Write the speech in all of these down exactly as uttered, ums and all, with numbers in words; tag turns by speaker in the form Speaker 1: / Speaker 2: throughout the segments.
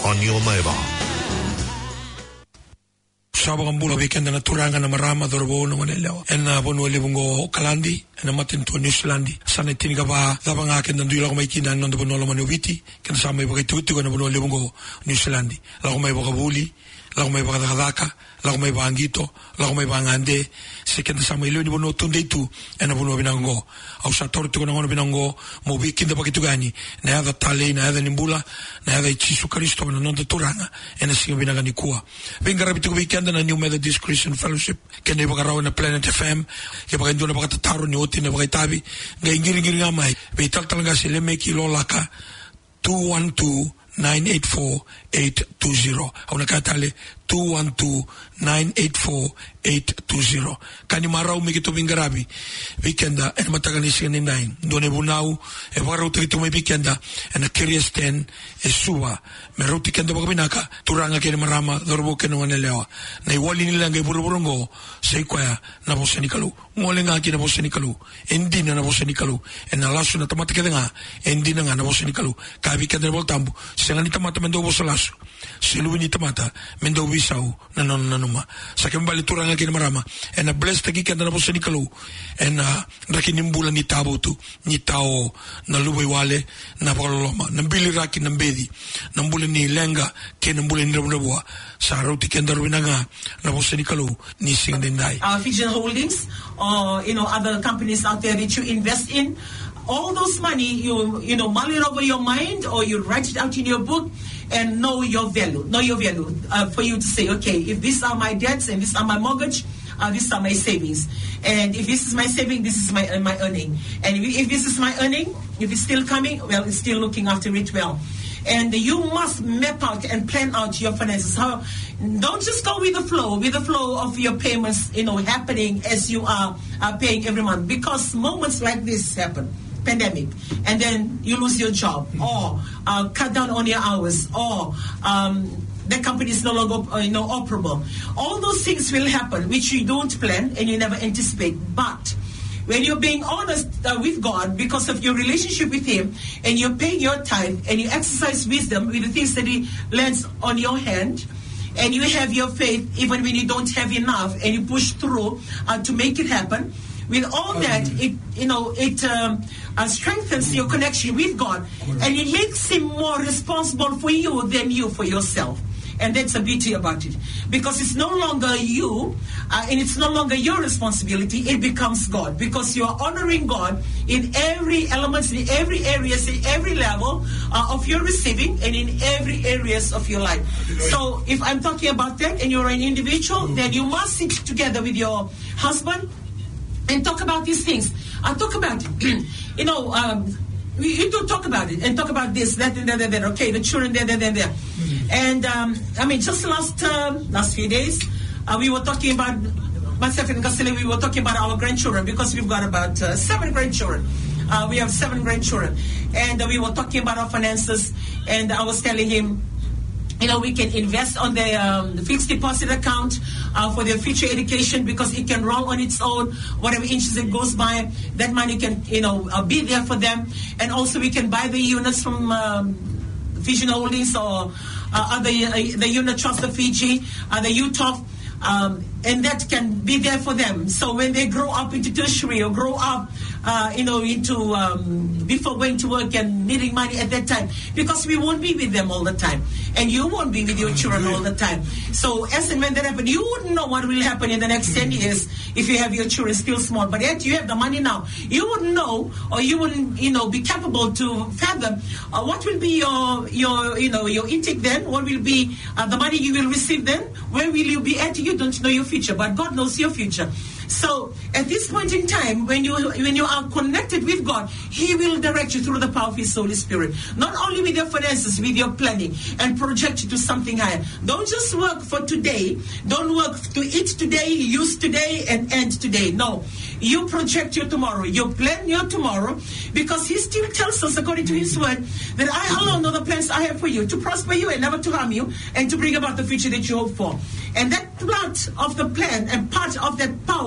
Speaker 1: on your mobile.
Speaker 2: Sabang bulan weekend na turangan na marama dorobo no manelaw en na bono lebungo kalandi en matin to New Zealand sana tiniga ba sabang akin nandu la ko may kinan no bono lo manoviti ken sa may bagay tuti ko na bono lebungo New Zealand la ko may bagabuli la ko may bagadaka la ko may bangito la ko may bangande se ken sa may lo ni bono tunde tu en bono binango au sa torto ko na bono binango mo weekend ba kitugani na ada tale na ada nimbula na ada Jesu Kristo no de turanga en singa binagani kuwa venga rabito weekend na New Methodist Christian Fellowship ken iba karaw na Planet F M ke ba ndo na ba tataro ni oti na ba tabi ga ingiri-ngiri nga may vital talaga sila may kilo laka two one two nine eight four eight two zero au nakatale two one two nine eight four eight two zero kani marau mi kito bingarabi weekenda en matagani sini nine done bunau e barau trito mai weekenda en curious ten e suwa me roti kendo bakabinaka turanga kene marama dorbo keno anelewa na iwali nila ngai buruburungo sei kwaya na boseni kalu ngole nga kina boseni kalu endina na boseni kalu en alasu na tamata kedenga endina nga na boseni kalu ka weekenda voltambu sengani tamata mendo bosalasu siluini tamata mendo bisau na non na numa sa kembali turanga kina marama en a bless tagi kenda na boseni kalu en raki nimbula ni tabo tu ni tao na luwe wale na pakoloma na bili raki na mbedi na mbule ni lenga ke na mbule ni rabunabua sa rauti kenda rubinanga na boseni kalu ni singdendai
Speaker 3: uh, Fijian Holdings or you know other companies out there that you invest in, all those money you you know mull it over your mind or you write it out in your book and know your value, know your value uh, for you to say, okay, if these are my debts and these are my mortgage, uh, these are my savings, and if this is my saving, this is my uh, my earning, and if, if this is my earning, if it's still coming, well, it's still looking after it well. And you must map out and plan out your finances. How, don't just go with the flow, with the flow of your payments, you know, happening as you are uh, paying every month. Because moments like this happen, pandemic, and then you lose your job, or uh, cut down on your hours, or um, the company is no longer, uh, you know, operable. All those things will happen, which you don't plan and you never anticipate. But when you're being honest uh, with God because of your relationship with Him, and you're paying your tithe, and you exercise wisdom with the things that He lands on your hand, and you have your faith even when you don't have enough, and you push through uh, to make it happen. With all that, it you know it um, uh, strengthens your connection with God, and it makes Him more responsible for you than you for yourself. And that's the beauty about it, because it's no longer you, uh, and it's no longer your responsibility. It becomes God, because you are honoring God in every element, in every areas, in every level uh, of your receiving, and in every areas of your life. So, if I'm talking about that, and you're an individual, then you must sit together with your husband and talk about these things. I talk about it. you know. Um, We, you do talk about it and talk about this, that, and that, and that. Okay, the children there, there, there, there. Mm-hmm. And um, I mean, just last uh, last few days, uh, we were talking about myself and Gasile. We were talking about our grandchildren, because we've got about uh, seven grandchildren. Uh, we have seven grandchildren, and uh, we were talking about our finances. And I was telling him, you know, we can invest on the, um, the fixed deposit account uh, for their future education, because it can roll on its own. Whatever inches it goes by, that money can, you know, uh, be there for them. And also we can buy the units from um, Fijian Holdings or uh, other uh, the unit trust of Fiji, uh, the U T O F, um, and that can be there for them. So when they grow up into tertiary or grow up, uh, you know, into um, before going to work and needing money at that time, because we won't be with them all the time, and you won't be with your children all the time. So as and when that happens, you wouldn't know what will happen in the next ten years if you have your children still small. But yet you have the money now. You wouldn't know, or you wouldn't, you know, be capable to fathom uh, what will be your your you know your intake then. What will be uh, the money you will receive then? Where will you be at? You don't know your future, but God knows your future. So at this point in time, when you when you are connected with God, He will direct you through the power of His Holy Spirit. Not only with your finances, with your planning, and project you to something higher. Don't just work for today. Don't work to eat today, use today, and end today. No. You project your tomorrow. You plan your tomorrow, because He still tells us, according to His word, that I alone know the plans I have for you, to prosper you and never to harm you, and to bring about the future that you hope for. And that part of the plan and part of that power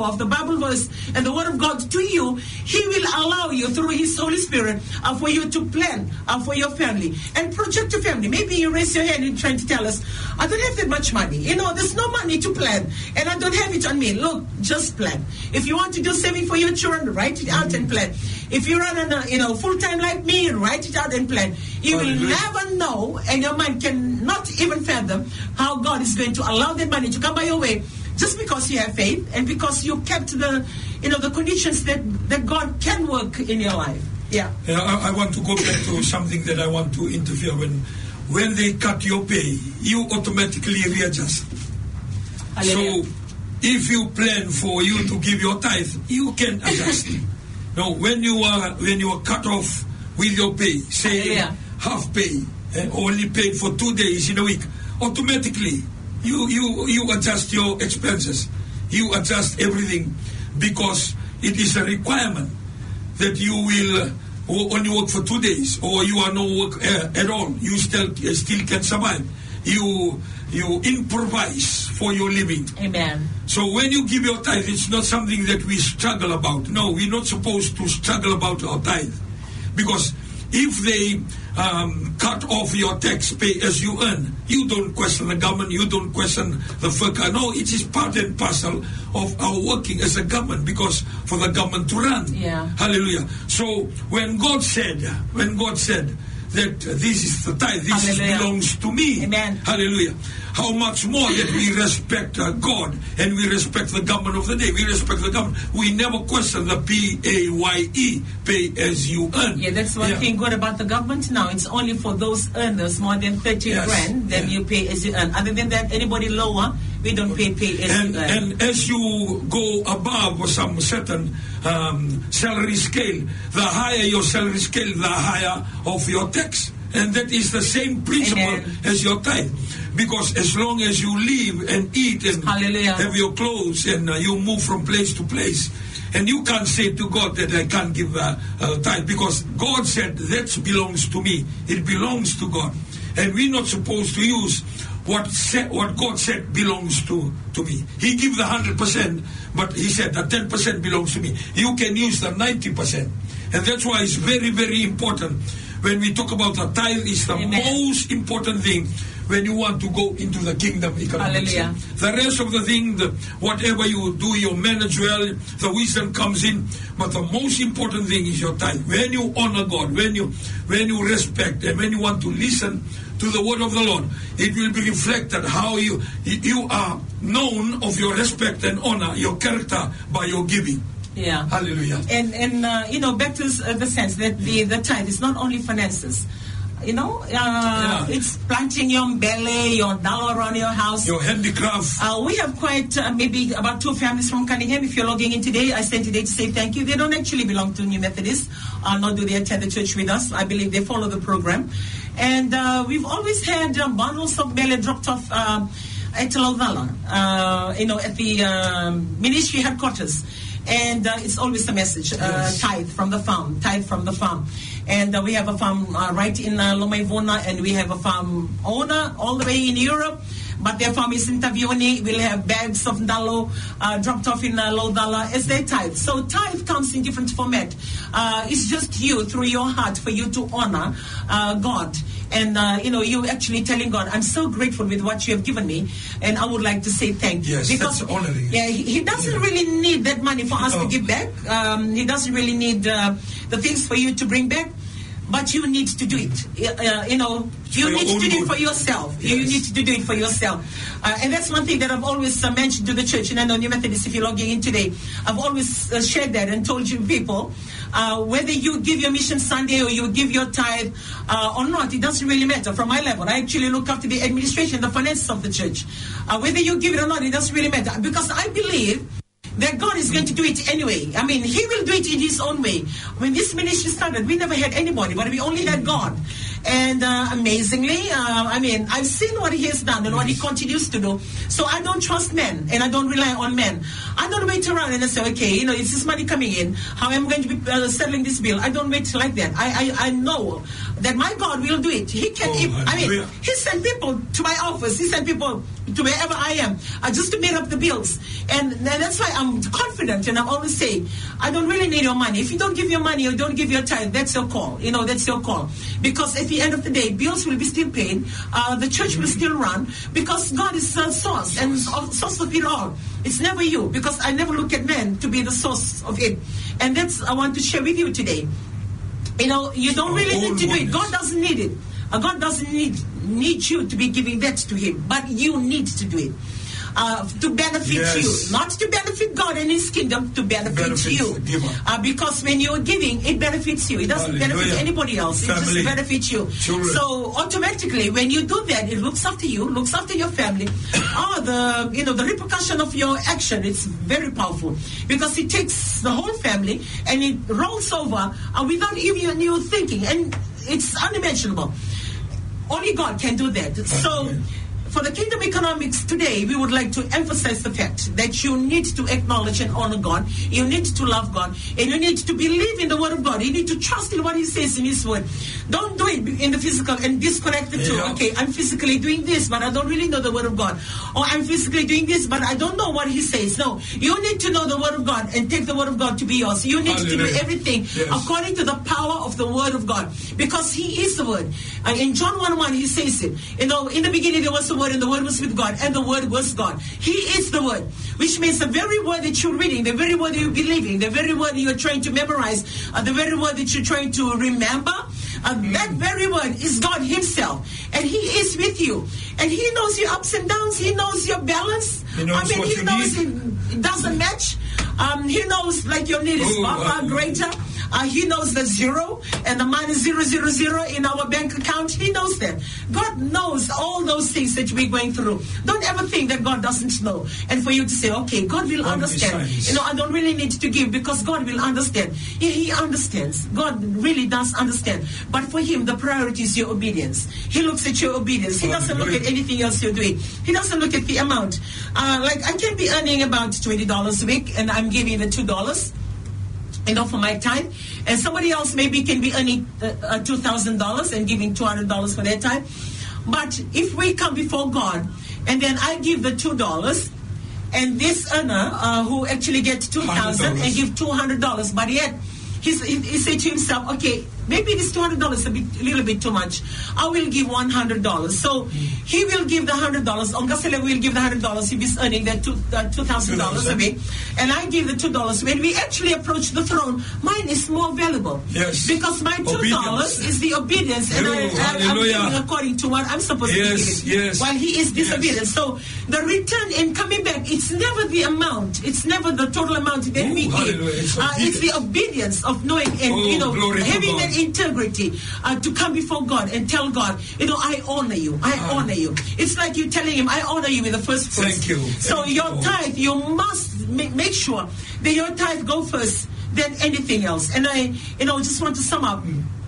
Speaker 3: of the Bible verse and the Word of God to you, He will allow you through His Holy Spirit uh, for you to plan uh, for your family and project your family. Maybe you raise your hand and trying to tell us, I don't have that much money. You know, there's no money to plan, and I don't have it on me. Look, just plan. If you want to do saving for your children, write it out and plan. If you run on a, you know, full time like me, write it out and plan. You will never know, and your mind cannot even fathom how God is going to allow that money to come by your way, just because you have faith and because you kept the, you know, the conditions that, that God can work in your life. Yeah.
Speaker 2: yeah I, I want to go back to something that I want to interfere when. When they cut your pay, you automatically readjust. Hallelujah. So, if you plan for you to give your tithe, you can adjust. Now, when you are when you are cut off with your pay, say Hallelujah. half pay, and only paid for two days in a week, automatically you you you adjust your expenses, you adjust everything, because it is a requirement that you will. Uh, or only work for two days, or you are no work uh, at all, you still uh, still can survive. You you improvise for your living.
Speaker 3: Amen.
Speaker 2: So when you give your tithe, it's not something that we struggle about. No, we're not supposed to struggle about our tithe, because if they um, cut off your tax pay as you earn, you don't question the government, you don't question the F E C A. No, it is part and parcel of our working as a government, because for the government to run.
Speaker 3: Yeah.
Speaker 2: Hallelujah. So when God said, when God said that uh, this is the tithe, this is, belongs to me.
Speaker 3: Amen.
Speaker 2: Hallelujah. How much more that we respect uh, God and we respect the government of the day. We respect the government. We never question the P A Y E, pay as you earn.
Speaker 3: Yeah, that's one yeah. thing good about the government now. It's only for those earners more than thirty yes. grand, then yeah. you pay as you earn. Other than that, anybody lower, we don't pay pay as
Speaker 2: and,
Speaker 3: you earn.
Speaker 2: And as you go above some certain um, salary scale, the higher your salary scale, the higher of your tax. And that is the same principle Amen. As your tithe. Because as long as you live and eat and
Speaker 3: Hallelujah.
Speaker 2: Have your clothes and uh, you move from place to place, and you can't say to God that I can't give a uh, uh, tithe, because God said that belongs to me. It belongs to God. And we're not supposed to use what said, what God said belongs to, to me. He gave the one hundred percent, but He said that ten percent belongs to me. You can use the ninety percent. And that's why it's very, very important. When we talk about the tithe, is the Amen. Most important thing when you want to go into the kingdom economics.
Speaker 3: Hallelujah.
Speaker 2: The rest of the thing, the, whatever you do, you manage well, the wisdom comes in. But the most important thing is your tithe. When you honor God, when you when you respect, and when you want to listen to the word of the Lord, it will be reflected how you you are known of your respect and honor, your character, by your giving.
Speaker 3: Yeah.
Speaker 2: Hallelujah.
Speaker 3: And, and uh, you know, back to uh, the sense that the, the tithe is not only finances. You know, uh, yeah. it's planting your belly, your dollar around your house.
Speaker 2: Your handicraft.
Speaker 3: Uh, we have quite uh, maybe about two families from Cunningham. If you're logging in today, I sent today to say thank you. They don't actually belong to New Methodist, uh, nor do they attend the church with us. I believe they follow the program. And uh, we've always had uh, bundles of belly dropped off uh, at Laudala, uh, you know, at the uh, ministry headquarters. And uh, it's always a message, uh, yes. tithe from the farm, tithe from the farm. And uh, we have a farm uh, right in uh, Lomaivona, and we have a farm owner all the way in Europe. But their farm is in Tavioni. We'll have bags of dalo uh, dropped off in uh, Laudala as their tithe. So tithe comes in different format. Uh, it's just you, through your heart, for you to honor uh, God. And, uh, you know, you actually telling God, I'm so grateful with what you have given me, and I would like to say thank you.
Speaker 2: Yes,
Speaker 3: because,
Speaker 2: that's honoring.
Speaker 3: Yeah, he, he doesn't yeah. really need that money for us oh. to give back. Um, he doesn't really need uh, the things for you to bring back. But you need to do it. Uh, you know, you
Speaker 2: for
Speaker 3: need to do
Speaker 2: good.
Speaker 3: it for yourself. Yes. You need to do it for yourself. Uh, and that's one thing that I've always uh, mentioned to the church. And I know New Methodist, if you're logging in today, I've always uh, shared that and told you people, uh, whether you give your mission Sunday or you give your tithe uh, or not, it doesn't really matter. From my level, I actually look after the administration, the finances of the church. Uh, whether you give it or not, it doesn't really matter. Because I believe that God is going to do it anyway. I mean, He will do it in His own way. When this ministry started, we never had anybody, but we only had God. And uh, amazingly, uh, I mean, I've seen what He has done and what He continues to do. So I don't trust men, and I don't rely on men. I don't wait around and I say, okay, you know, is this money coming in? How am I going to be uh, settling this bill? I don't wait like that. I, I, I know that my God will do it. He can.
Speaker 2: Oh,
Speaker 3: if, I mean, He sent people to my office. He sent people to wherever I am, uh, just to meet up the bills. And, and that's why I'm confident, and I always say, I don't really need your money. If you don't give your money or don't give your time, that's your call. You know, that's your call. Because at the end of the day, bills will be still paid. Uh, the church will still run, because God is the source and source of it all. It's never you, because I never look at men to be the source of it. And that's I want to share with you today. You know, you don't really need to do it. God doesn't need it. Uh, God doesn't need need you to be giving that to Him, but you need to do it. Uh, to benefit yes. you, not to benefit God and His kingdom, to benefit, benefit you. Uh, because when you're giving, it benefits you. It doesn't Hallelujah. benefit anybody else. Family. It just benefits you. Children. So automatically, when you do that, it looks after you, looks after your family. oh, the you know the repercussion of your action, it's very powerful, because it takes the whole family and it rolls over uh, without even you thinking, and it's unimaginable. Only God can do that. So. For the Kingdom Economics today, we would like to emphasize the fact that you need to acknowledge and honor God. You need to love God. And you need to believe in the Word of God. You need to trust in what He says in His Word. Don't do it in the physical and disconnect the two. Yeah. Okay, I'm physically doing this, but I don't really know the Word of God. Or I'm physically doing this, but I don't know what He says. No, you need to know the Word of God and take the Word of God to be yours. You need Hallelujah. to do everything yes. according to the power of the Word of God. Because He is the Word. And in John one one, He says it. You know, in the beginning there was the Word, and the Word was with God, and the Word was God. He is the Word, which means the very word that you're reading, the very word that you're believing, the very word you're trying to memorize, uh, the very word that you're trying to remember, uh, mm. that very word is God Himself, and He is with you, and He knows your ups and downs. He knows your balance.
Speaker 2: He knows
Speaker 3: I mean,
Speaker 2: what
Speaker 3: He
Speaker 2: you
Speaker 3: knows
Speaker 2: need.
Speaker 3: It, it doesn't match. Um, he knows like your need is far, far greater. Uh, he knows the zero and the minus zero, zero, zero in our bank account. He knows that. God knows all those things that we're going through. Don't ever think that God doesn't know. And for you to say, okay, God will God understand. You know, I don't really need to give because God will understand. He, he understands. God really does understand. But for Him, the priority is your obedience. He looks at your obedience. He doesn't look at anything else you're doing. He doesn't look at the amount. Uh, like I can be earning about twenty dollars a week, and I'm giving the two dollars. You know, for my time, and somebody else maybe can be earning uh, uh, two thousand dollars and giving two hundred dollars for their time. But if we come before God, and then I give the two dollars, and this earner uh, who actually gets two thousand and give two hundred dollars, but yet he's, he, he said to himself, okay, maybe this two hundred dollars is a, bit, a little bit too much. I will give one hundred dollars. So mm. he will give the one hundred dollars. Ongasele will give the one hundred dollars. If he's earning that two, uh, two thousand dollars a week. And I give the two dollars. When we actually approach the throne, mine is more valuable.
Speaker 2: Yes.
Speaker 3: Because my two dollars is the obedience. And I, I, I'm giving according to what I'm supposed
Speaker 2: yes,
Speaker 3: to be giving.
Speaker 2: Yes.
Speaker 3: While he is disobedient. Yes. So the return in coming back, it's never the amount. It's never the total amount that Ooh, we give. It's, uh, it's the obedience of knowing and,
Speaker 2: oh,
Speaker 3: you know, having
Speaker 2: that
Speaker 3: integrity. Uh, to come before God and tell God, you know, I honor you. I uh, honor you. It's like you telling Him, I honor you with the first fruits.
Speaker 2: Thank you.
Speaker 3: So
Speaker 2: Thank
Speaker 3: your
Speaker 2: you.
Speaker 3: tithe, you must make, make sure that your tithe go first than anything else. And I, you know, just want to sum up.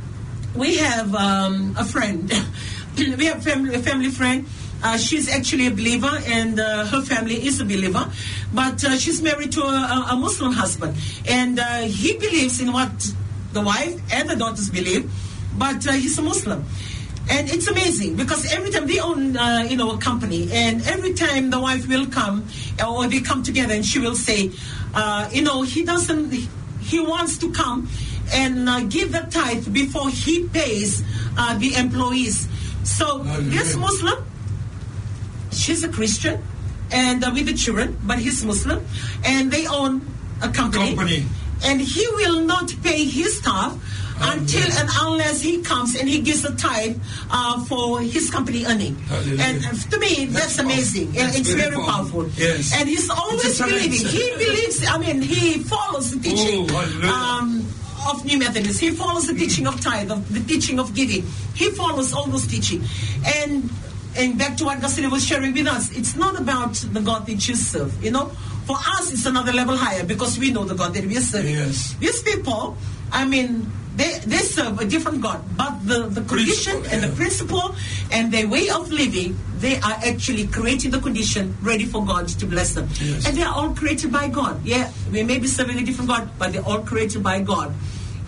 Speaker 3: We have um, a friend. we have family, a family friend. Uh, she's actually a believer, and uh, her family is a believer. But uh, she's married to a, a Muslim husband. And uh, he believes in what the wife and the daughters believe. But uh, he's a Muslim. And it's amazing because every time they own, uh, you know, a company, and every time the wife will come, or they come together, and she will say, uh, you know, he doesn't, he wants to come and uh, give the tithe before he pays uh, the employees. So this Muslim, she's a Christian, and uh, with the children, but he's Muslim, and they own a company,
Speaker 2: company.
Speaker 3: and he will not pay his staff until and unless he comes and he gives a tithe uh, for his company earning. Hallelujah. And uh, to me, that's, that's amazing. That's it's very, very powerful.
Speaker 2: powerful. Yes.
Speaker 3: And he's always believing. He believes, I mean, he follows the teaching
Speaker 2: oh,
Speaker 3: um, of New Methodists. He follows the teaching of tithe, of the teaching of giving. He follows all those teaching. And and back to what Gasile was sharing with us, it's not about the God that you serve, you know. For us, it's another level higher because we know the God that we are serving.
Speaker 2: Yes.
Speaker 3: These people, I mean, They, they serve a different God, but the, the condition principle, and yeah. the principle and their way of living, they are actually creating the condition ready for God to bless them. Yes. And they are all created by God. Yeah, we may be serving a different God, but they're all created by God.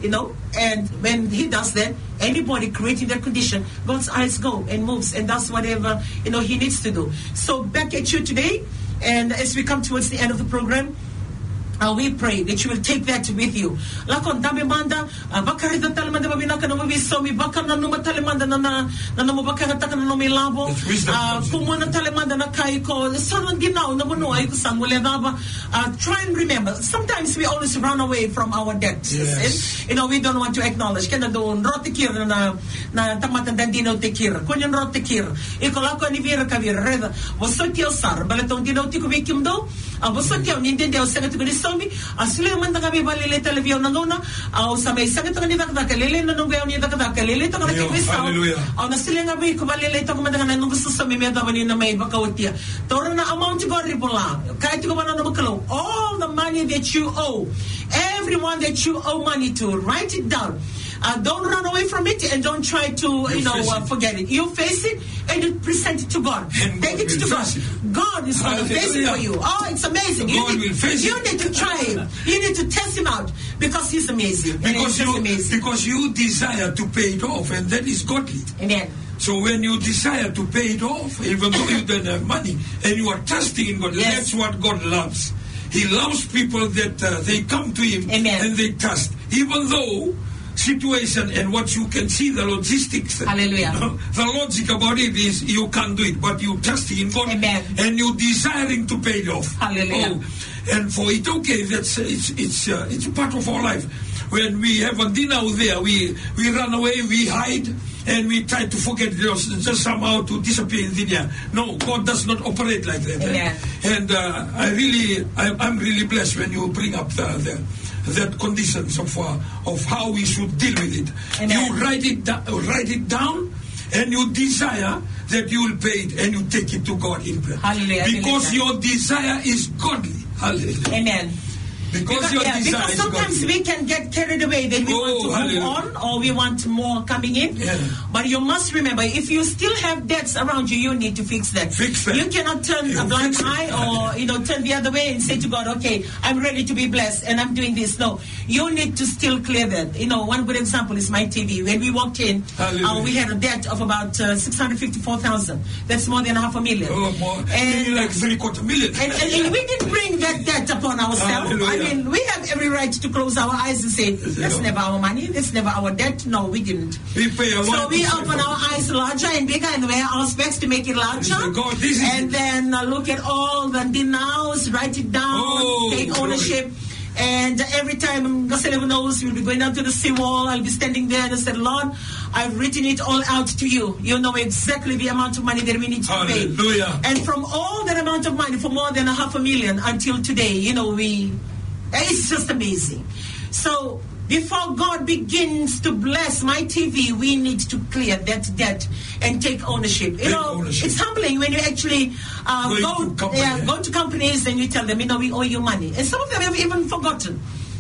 Speaker 3: you know, and when he does that, anybody creating that condition, God's eyes go and moves and does whatever, you know, he needs to do. So back at you today, and as we come towards the end of the program, Uh, we pray that you will take that with you. Lakon dami manda bakari da talemanda babinaka na mabisomi bakam na numa talemanda na na na mabakara taka na nomi labo kumo na talemanda na kaiko sanon ginaw na buno ay kusang wala daba. Try and remember, sometimes we always run away from our debts.
Speaker 2: Yes.
Speaker 3: You know, we don't want to acknowledge kana doon rotikir na na tamatan dandino tikir kunyon rotikir ikolako ni vira kavir reda wasotio sar balatong dino tikubikim do wasotio nintendo segat somi asli man taga bi balile televio nangona au samay sagat ni takda kalele nanong gayon ni takda kalele to kana kiwisaw au nasili nga bi ko balile to kumadaga nanong gusto somi me dabani na may bakawtia toro na amount ko ribola kahit ko man na makalo all the money that you owe, everyone that you owe money to, write it down. Uh, don't run away from it and don't try to, you, you know, uh, forget it. You face it and you present it to God.
Speaker 2: And
Speaker 3: Take
Speaker 2: God
Speaker 3: it to God. It. God is going to face it for you. Oh, it's amazing. You
Speaker 2: God
Speaker 3: need,
Speaker 2: will face
Speaker 3: you
Speaker 2: it.
Speaker 3: need to try him. You need to test him out because he's amazing.
Speaker 2: Because you,
Speaker 3: amazing.
Speaker 2: because you desire to pay it off, and that is godly.
Speaker 3: Amen.
Speaker 2: So when you desire to pay it off, even though you don't have money, and you are trusting in God,
Speaker 3: yes.
Speaker 2: that's what God loves. He loves people that uh, they come to Him
Speaker 3: Amen.
Speaker 2: and they trust, even though situation and what you can see, the logistics.
Speaker 3: Hallelujah.
Speaker 2: You know, the logic about it is you can't do it, but you trust in God.
Speaker 3: Amen.
Speaker 2: And you desiring to pay it off.
Speaker 3: Hallelujah.
Speaker 2: Oh, and for it, okay, that's it's it's uh, it's part of our life. When we have a dinner out there, we we run away, we hide, and we try to forget just, just somehow to disappear in the air. No, God does not operate like that.
Speaker 3: Amen.
Speaker 2: And uh, I really, I, I'm really blessed when you bring up the, the that conditions of uh, of how we should deal with it.
Speaker 3: Amen.
Speaker 2: You write it da- write it down, and you desire that you will pay it, and you take it to God in prayer.
Speaker 3: Hallelujah.
Speaker 2: Because
Speaker 3: Hallelujah.
Speaker 2: your desire is godly. Hallelujah.
Speaker 3: Amen.
Speaker 2: Because,
Speaker 3: Because,
Speaker 2: your
Speaker 3: yeah,
Speaker 2: desire
Speaker 3: because
Speaker 2: is
Speaker 3: sometimes
Speaker 2: godly.
Speaker 3: we can get carried away that we
Speaker 2: Oh,
Speaker 3: want to
Speaker 2: hallelujah.
Speaker 3: move on or we want more coming in.
Speaker 2: Yeah.
Speaker 3: But you must remember, if you still have debts around you, you need to fix that.
Speaker 2: Fix that.
Speaker 3: You cannot turn
Speaker 2: You
Speaker 3: a blind
Speaker 2: fix it.
Speaker 3: eye or you know turn the other way and say to God, okay, I'm ready to be blessed and I'm doing this. No, you need to still clear that. You know, one good example is my T V. When we walked in, uh, we had a debt of about uh, six hundred fifty-four thousand. That's more than half a million.
Speaker 2: Oh, more.
Speaker 3: And,
Speaker 2: Maybe like three quarter million.
Speaker 3: and, and, and we didn't bring that debt upon ourselves. I
Speaker 2: Hallelujah.
Speaker 3: mean, we have every right to close our eyes and say, that's never our money, that's never our debt. No, we didn't.
Speaker 2: We pay a lot.
Speaker 3: So we
Speaker 2: to
Speaker 3: open our eyes larger and bigger and wear our specs to make it larger.
Speaker 2: God, this is
Speaker 3: and
Speaker 2: it.
Speaker 3: then uh, look at all the denounce, write it down,
Speaker 2: Oh,
Speaker 3: take ownership. And every time God knows we'll be going down to the seawall, I'll be standing there and I said, Lord, I've written it all out to you. You know exactly the amount of money that we need to
Speaker 2: Hallelujah.
Speaker 3: pay. And from all that amount of money, for more than a half a million until today, you know, we it's just amazing. So before God begins to bless my T V, we need to clear that debt and take ownership. You
Speaker 2: Take
Speaker 3: know,
Speaker 2: ownership.
Speaker 3: it's humbling when you actually uh,
Speaker 2: Going
Speaker 3: go,
Speaker 2: to company,
Speaker 3: yeah,
Speaker 2: yeah.
Speaker 3: go to companies and you tell them, you know, we owe you money. And some of them have even forgotten.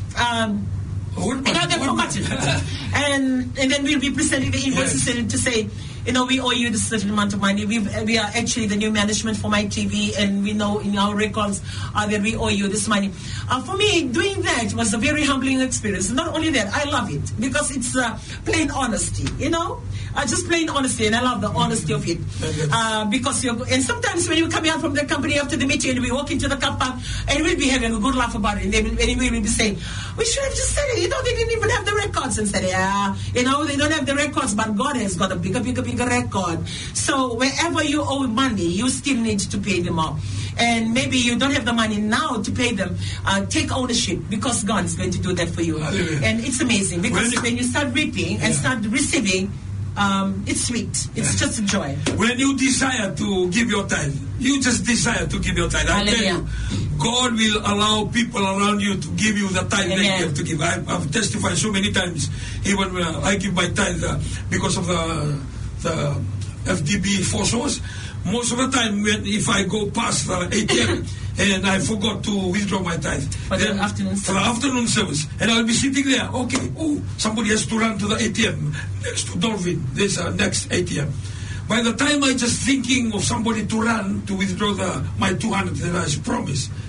Speaker 3: Um,
Speaker 2: What
Speaker 3: you know, they've
Speaker 2: what-
Speaker 3: forgotten. and and then we'll be presenting the invoices
Speaker 2: Yes.
Speaker 3: and to say, you know, we owe you this certain amount of money. We we are actually the new management for my T V, and we know in our records uh, that we owe you this money. Uh, for me, doing that was a very humbling experience. Not only that, I love it because it's uh, plain honesty, you know. Uh, just plain honesty, and I love the honesty of it. Uh, because you're, and sometimes when you come out from the company after the meeting, and we walk into the car park, and we'll be having a good laugh about it, and, they will, and we will be saying, we should have just said it. You know, they didn't even have the records, and said, yeah, you know, they don't have the records, but God has got a bigger, bigger, bigger record. So wherever you owe money, you still need to pay them off. And maybe you don't have the money now to pay them. Uh, take ownership because God is going to do that for you.
Speaker 2: Hallelujah.
Speaker 3: And it's amazing because
Speaker 2: When you-
Speaker 3: when you start reaping and
Speaker 2: Yeah.
Speaker 3: start receiving, um, it's sweet. It's just a joy.
Speaker 2: When you desire to give your tithe, you just desire to give your tithe. I tell
Speaker 3: Hallelujah.
Speaker 2: you, God will allow people around you to give you the tithe that you
Speaker 3: Amen.
Speaker 2: have to give. I've, I've testified so many times, even when I give my tithe uh, because of the, the F D B force. Most of the time, when if I go past the A T M and I forgot to withdraw my tithe
Speaker 3: For the
Speaker 2: then-
Speaker 3: afternoon
Speaker 2: for the afternoon service, and I'll be sitting there. Okay, oh, somebody has to run to the A T M next to Dolphin. There's a next A T M. By the time I just thinking of somebody to run to withdraw the my two hundred that I promised,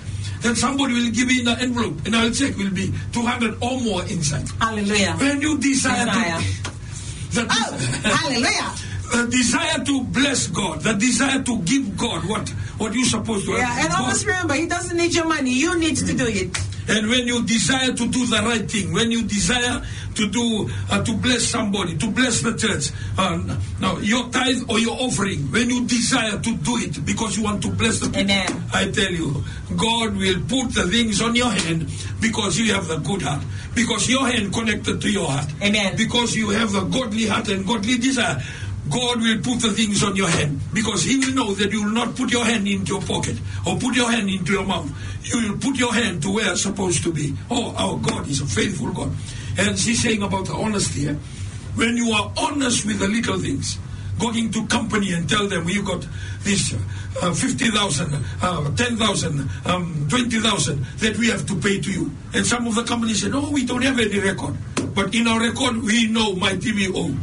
Speaker 2: that somebody will give me an envelope, and I'll check will be two hundred or more inside.
Speaker 3: Hallelujah.
Speaker 2: When you desire,
Speaker 3: Desire.
Speaker 2: to, the,
Speaker 3: Oh, hallelujah.
Speaker 2: the desire to bless God, the desire to give God what what you're supposed to have.
Speaker 3: Yeah, and
Speaker 2: God.
Speaker 3: always remember, he doesn't need your money. You need to do it.
Speaker 2: And when you desire to do the right thing, when you desire to do uh, to bless somebody, to bless the church, uh, no, your tithe or your offering, when you desire to do it because you want to bless the people,
Speaker 3: Amen.
Speaker 2: I tell you, God will put the things on your hand because you have the good heart, because your hand connected to your heart,
Speaker 3: Amen.
Speaker 2: because you have the godly heart and godly desire. God will put the things on your hand because He will know that you will not put your hand into your pocket or put your hand into your mouth. You will put your hand to where it's supposed to be. Oh, our God is a faithful God. And she's saying about the honesty. Eh? When you are honest with the little things, going to company and tell them you got this uh, fifty thousand, uh, ten thousand, um, twenty thousand that we have to pay to you. And some of the companies said, oh, we don't have any record. But in our record, we know my T V O.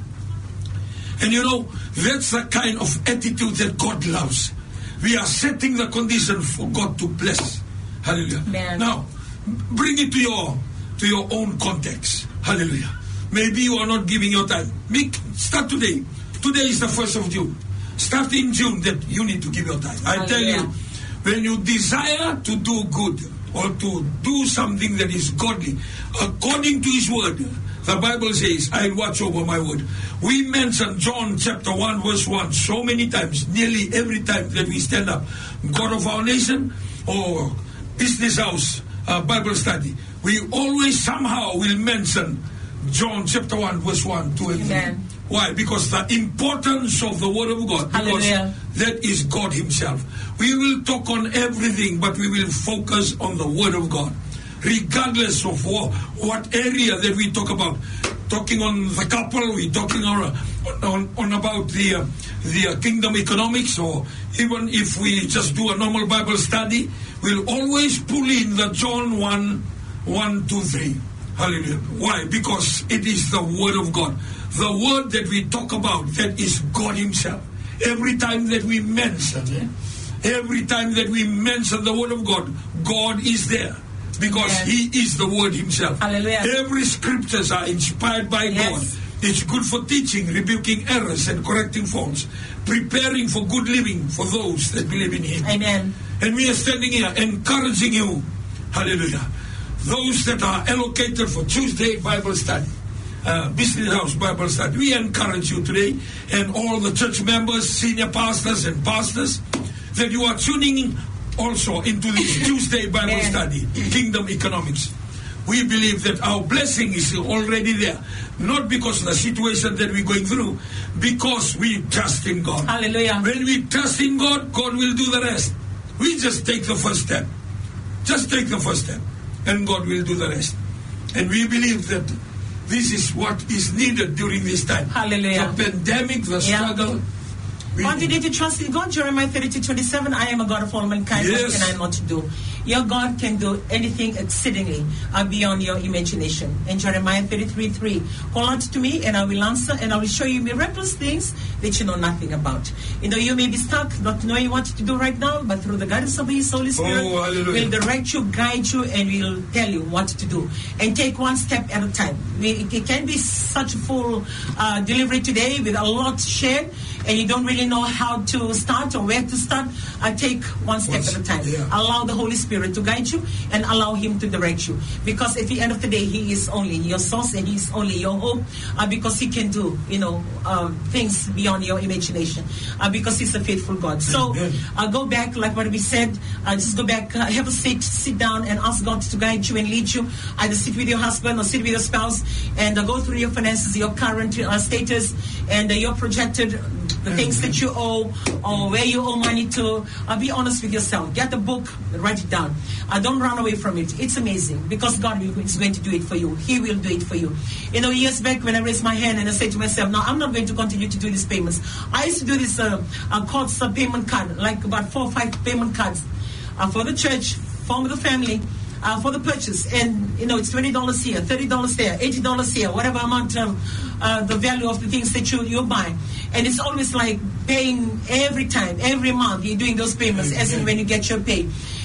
Speaker 2: And you know, that's the kind of attitude that God loves. We are setting the condition for God to bless. Hallelujah.
Speaker 3: Man.
Speaker 2: Now, bring it to your to your own context. Hallelujah. Maybe you are not giving your time. Make, start today. Today is the first of June. Start in June that you need to give your time. I tell you, when you desire to do good or to do something that is godly, according to His word, the Bible says, I'll watch over my word. We mention John chapter one verse one so many times, nearly every time that we stand up. God of our nation or business house uh, Bible study. We always somehow will mention John chapter one verse one, two and three. Why? Because the importance of the word of God. Because
Speaker 3: Hallelujah.
Speaker 2: that is God Himself. We will talk on everything, but we will focus on the word of God. Regardless of what, what area that we talk about, talking on the couple, we're talking on, on, on about the uh, the uh, kingdom economics, or even if we just do a normal Bible study, we'll always pull in the John one, one, two, three. Hallelujah. Why? Because it is the word of God. The word that we talk about, that is God Himself. Every time that we mention it, every time that we mention the word of God, God is there. Because yes. He is the word Himself.
Speaker 3: Hallelujah.
Speaker 2: Every scriptures are inspired by
Speaker 3: yes.
Speaker 2: God. It's good for teaching, rebuking errors, and correcting faults, preparing for good living for those that believe in Him.
Speaker 3: Amen.
Speaker 2: And we are standing here encouraging you. Hallelujah. Those that are allocated for Tuesday Bible study, uh, Business House Bible study, we encourage you today, and all the church members, senior pastors and pastors, that you are tuning in also into this Tuesday Bible
Speaker 3: Amen.
Speaker 2: study, Kingdom Economics. We believe that our blessing is already there. Not because of the situation that we're going through, because we trust in God.
Speaker 3: Hallelujah.
Speaker 2: When we trust in God, God will do the rest. We just take the first step. Just take the first step. And God will do the rest. And we believe that this is what is needed during this time.
Speaker 3: Hallelujah.
Speaker 2: The pandemic, the struggle.
Speaker 3: Yeah. Continue to trust in God. Jeremiah thirty-two twenty-seven. I am a God of all mankind.
Speaker 2: Yes.
Speaker 3: What can I not do? Your God can do anything exceedingly uh, beyond your imagination. And Jeremiah thirty-three three. Call out to me and I will answer, and I will show you miraculous things that you know nothing about. You know, you may be stuck, not knowing what to do right now, but through the guidance of His Holy Spirit,
Speaker 2: oh,
Speaker 3: will direct you, guide you, and will tell you what to do. And take one step at a time. We, it can be such a full uh, delivery today with a lot shared, and you don't really know how to start or where to start. I take one step
Speaker 2: Once,
Speaker 3: at a time.
Speaker 2: Yeah.
Speaker 3: Allow the Holy Spirit to guide you and allow Him to direct you. Because at the end of the day, He is only your source and He is only your hope. Uh, because He can do, you know, um, things beyond your imagination. Uh, because He's a faithful God. So uh, go back, like what we said. Uh, just go back, uh, have a seat, sit down, and ask God to guide you and lead you. Either sit with your husband or sit with your spouse, and uh, go through your finances, your current uh, status, and uh, your projected. The things that you owe, or where you owe money to. Uh, be honest with yourself. Get the book, write it down. Uh, don't run away from it. It's amazing because God will, is going to do it for you. He will do it for you. You know, years back when I raised my hand and I said to myself, no, I'm not going to continue to do these payments. I used to do this uh, uh, courts uh, payment card, like about four or five payment cards uh, for the church, for the family. Uh, for the purchase, and you know it's twenty dollars here, thirty dollars there, eighty dollars here, whatever amount of uh, the value of the things that you you buy, and it's always like paying every time, every month you're doing those payments, as in when you get your pay.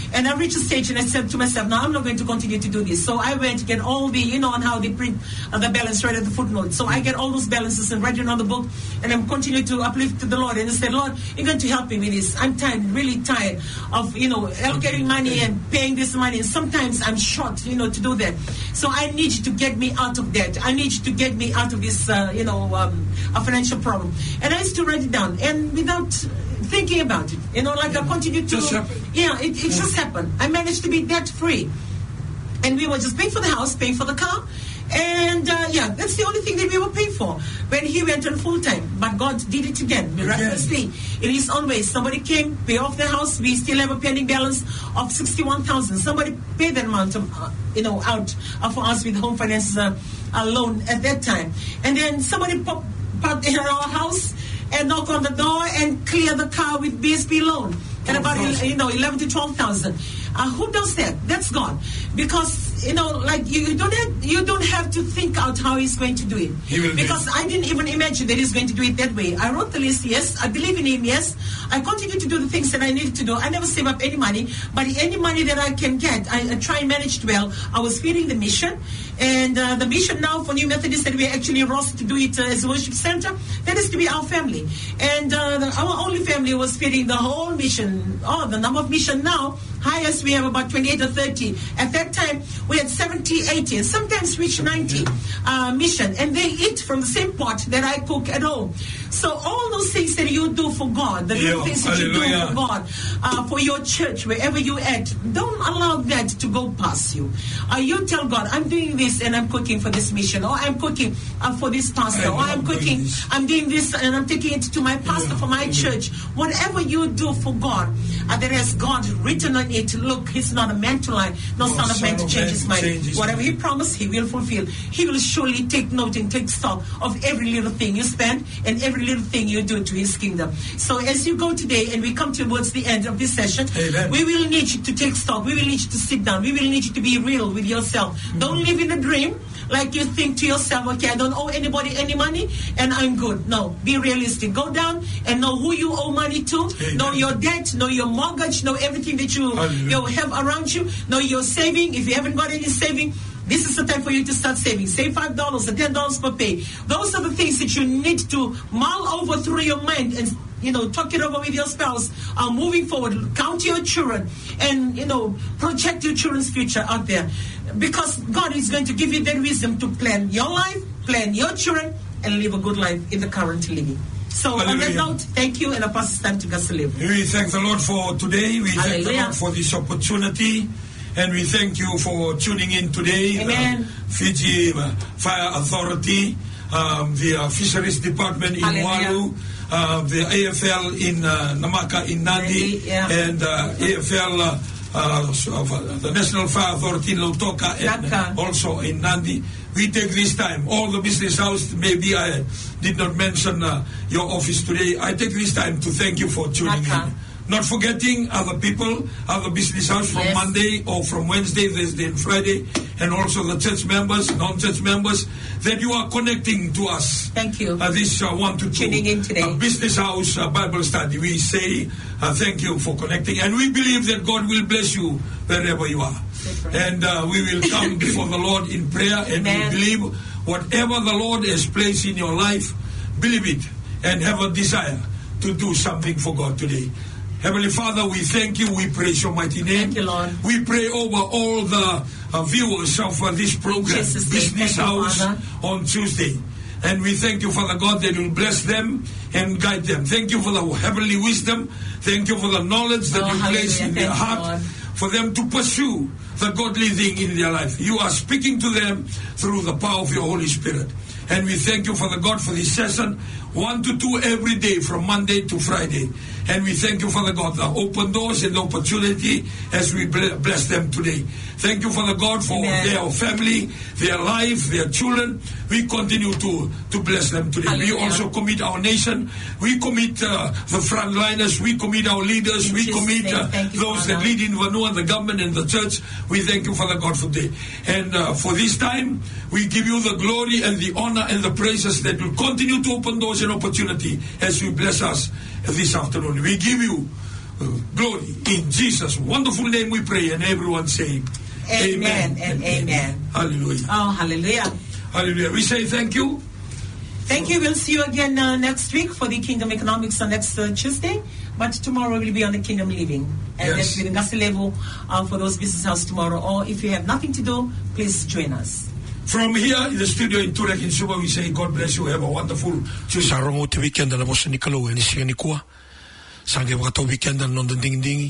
Speaker 3: And I reached a stage and I said to myself, no, I'm not going to continue to do this. So I went to get all the, you know, on how they print uh, the balance right at the footnote. So I get all those balances and write it on the book, and I'm continuing to uplift to the Lord. And I said, Lord, you're going to help me with this. I'm tired, really tired of, you know, allocating money and paying this money. And sometimes I'm short, you know, to do that. So I need you to get me out of that. I need you to get me out of this, uh, you know, um, a financial problem. And I used to write it down. And without thinking about it, you know, like I continued to,
Speaker 2: just
Speaker 3: yeah, it, it yeah. just happened. I managed to be debt free. And we were just paying for the house, paying for the car. And uh, yeah, that's the only thing that we were paying for when he went on full time. But God did it again, miraculously, in His own way. Somebody came, pay off the house. We still have a pending balance of sixty-one thousand. Somebody paid that amount, of, uh, you know, out uh, for us with home finance uh, uh, loan at that time. And then somebody popped pop in our house and knock on the door and clear the car with B S P loan. And about, you know, eleven to twelve thousand. Uh, who does that? That's God. Because, you know, like you, you don't have, you don't have to think out how He's going to do it.
Speaker 2: He will
Speaker 3: because
Speaker 2: do.
Speaker 3: I didn't even imagine that He's going to do it that way. I wrote the list, yes. I believe in Him, yes. I continue to do the things that I needed to do. I never save up any money, but any money that I can get, I, I try and manage it well. I was feeding the mission. And uh, the mission now for New Methodist that we actually rostered to do it uh, as a worship center, that is to be our family. And uh, the, our only family was feeding the whole mission. Oh, the number of mission now, highest we have about twenty-eight or thirty. At that time, we had seventy, eighty, and sometimes reach ninety uh, mission. And they eat from the same pot that I cook at home. So all those things that you do for God, the little
Speaker 2: yeah,
Speaker 3: things that
Speaker 2: hallelujah.
Speaker 3: you do for God, uh, for your church, wherever you at, don't allow that to go past you. Uh, you tell God, I'm doing this and I'm cooking for this mission, or I'm cooking uh, for this pastor, or I'm cooking, I'm doing this and I'm taking it to my pastor yeah. for my church. Whatever you do for God, uh, there is God written on it. Look, He's not a man to lie, no, no son of man to change his mind. Change his Whatever mind. He promised, He will fulfill. He will surely take note and take stock of every little thing you spend and every little thing you do to His kingdom. So as you go today and we come towards the end of this session, Amen. We will need you to take stock. We will need you to sit down. We will need you to be real with yourself. Mm-hmm. Don't live in a dream like you think to yourself, okay, I don't owe anybody any money and I'm good. No, be realistic. Go down and know who you owe money to. Amen. Know your debt, know your mortgage, know everything that you, you have around you. Know your saving. If you haven't got any saving, this is the time for you to start saving. Save five dollars or ten dollars per pay. Those are the things that you need to mull over through your mind and, you know, talk it over with your spouse. Uh, moving forward, count your children and, you know, project your children's future out there. Because God is going to give you that wisdom to plan your life, plan your children, and live a good life in the current living. So Hallelujah. On that note, thank you, and I pass the time to Gasaliv.
Speaker 2: We thank the Lord for today. We
Speaker 3: Hallelujah.
Speaker 2: Thank the Lord for this opportunity. And we thank you for tuning in today.
Speaker 3: Amen.
Speaker 2: The Fiji Fire Authority, um, the uh, Fisheries Department in
Speaker 3: Hallelujah.
Speaker 2: Walu, uh, the A F L in uh, Namaka in Nandi,
Speaker 3: yeah.
Speaker 2: and uh, A F L, uh, uh, of, uh, the National Fire Authority in Lautoka, and
Speaker 3: Naka.
Speaker 2: also in Nandi. We take this time, all the business house, maybe I did not mention uh, your office today. I take this time to thank you for tuning
Speaker 3: Naka.
Speaker 2: in. Not forgetting other people, other business house from
Speaker 3: yes.
Speaker 2: Monday or from Wednesday, Thursday and Friday, and also the church members, non-church members, that you are connecting to us.
Speaker 3: Thank you.
Speaker 2: Uh, this uh, one to two
Speaker 3: Tuning in today.
Speaker 2: Uh, business house uh, Bible study. We say uh, thank you for connecting, and we believe that God will bless you wherever you are. And uh, we will come before the Lord in prayer, and
Speaker 3: Amen.
Speaker 2: we believe whatever the Lord has placed in your life, believe it, and have a desire to do something for God today. Heavenly Father, we thank you. We praise your mighty name.
Speaker 3: Thank you, Lord.
Speaker 2: We pray over all the uh, viewers of uh, this program,
Speaker 3: Jesus'
Speaker 2: Business
Speaker 3: thank you,
Speaker 2: House,
Speaker 3: Father.
Speaker 2: on Tuesday. And we thank you, Father God, that you will bless them and guide them. Thank you for the heavenly wisdom. Thank you for the knowledge that
Speaker 3: Oh,
Speaker 2: you place in
Speaker 3: hallelujah.
Speaker 2: their
Speaker 3: Thank you,
Speaker 2: heart,
Speaker 3: Lord.
Speaker 2: for them to pursue the godly thing in their life. You are speaking to them through the power of your Holy Spirit. And we thank you, Father God, for this session, one to two every day from Monday to Friday. And we thank you, Father God, the open doors and the opportunity as we bless them today. Thank you, Father God, for
Speaker 3: Amen.
Speaker 2: their family, their life, their children. We continue to, to bless them today.
Speaker 3: Hallelujah.
Speaker 2: We also commit our nation. We commit uh, the frontliners. We commit our leaders.
Speaker 3: In
Speaker 2: we
Speaker 3: Jesus'
Speaker 2: commit uh,
Speaker 3: name. You,
Speaker 2: those
Speaker 3: Father.
Speaker 2: that lead in Vanua, the government and the church. We thank you, Father God, for today. And uh, for this time, we give you the glory and the honor and the praises that will continue to open doors and opportunity as you bless us this afternoon. We give you Glory. In Jesus' wonderful name we pray, and everyone say
Speaker 3: Amen, amen and amen.
Speaker 2: Hallelujah.
Speaker 3: Oh, hallelujah.
Speaker 2: Hallelujah. We say thank you.
Speaker 3: Thank you. We'll see you again uh, next week for the Kingdom Economics on next uh, Tuesday. But tomorrow we'll be on the Kingdom Living. And
Speaker 2: Yes.
Speaker 3: that's with the Ngasi level uh, for those business house tomorrow. Or if you have nothing to do, please join us.
Speaker 2: From here in the studio in Turek in Suba, we say God bless you. Have a wonderful Tuesday. Sarong o te weekend na bosa ni Kalo, ni siya ni Kua. Sangge wakato weekend na non ding ding.